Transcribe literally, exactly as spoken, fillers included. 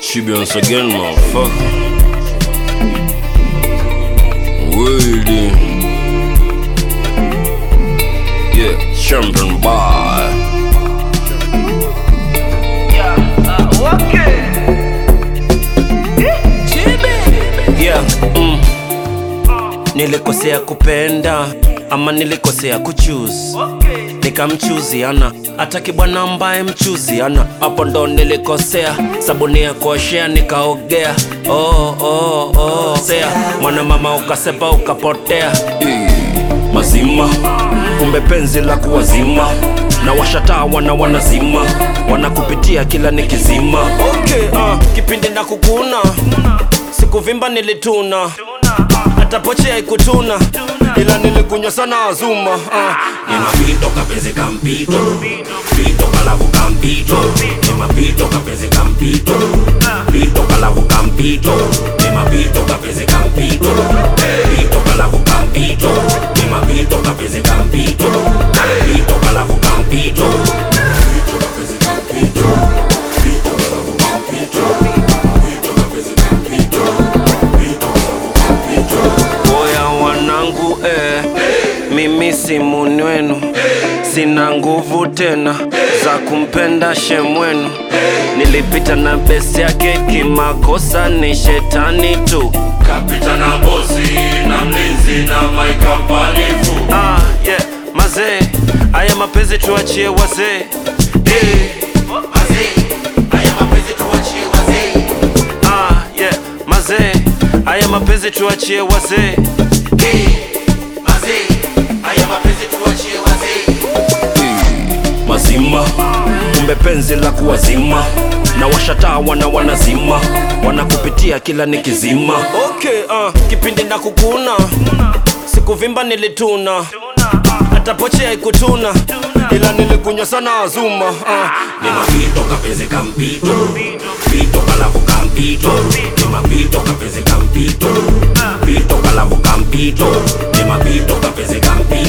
Chibi once again, motherfucker. Waiting. Yeah, champion boy. Yeah, uh, okay. Chibi. Yeah, mm. Nilikosea kupenda ama nilikosea kuchoose. Okay. Nikamchuziana ataki bwana ambaye mchuziana, hapo ndo nilikosea. Sabuni ya kuoshea nikaogea. Oh oh oh sea mwana mama ukasepa ukapotea. Eee, mazima kumbe penzi la kuwazima na washataa wana wanazima wanakupitia kila nikizima. Okay, uh, kipindi na kukuna sikuvimba nilituna hata poche haikutuna ila nilikunywa sana azuma. uh. Ni mapito kapeze kampito, pito kalavu kampito. Ni mapito kapeze kampito, pito kalavu kampito. Ni mapito kapeze kampito, pito kalavu kampito. Ni mapito kapeze kampito, pito kalavu kampito. Pito kapeze kampito, pito kalavu kampito. Pito kapeze kampito, pito kalavu kampito. Oya wanangu eh, mimi si munwenu, sina nguvu tena za kumpenda shemwenu. Nilipita na besi yake kimakosa, ni shetani tu. Kapita na bosi na mlinzi na maika palifu. Ah, yeah, mazee, haya mapenzi tuachie wazee. Eh, Haya mapenzi tuachie wazee. ah, yeah, mazee, haya mapenzi tuachie wazee. Mazee, haya mapenzi tuachie wazee. Mazima kumbe penzi la kuwazima na washataa wana wanazima wanakupitia kila nikizima. Okay, uh, kipindi na kukuna sikuvimba nilituna hata poche haikutuna ila nilikunywa sana azuma. uh. Ni mapito kapeze kampito, pito kalavu kampito. Ni mapito kapeze kampito, pito kalavu kampito. Ni mapito kapeze kampito.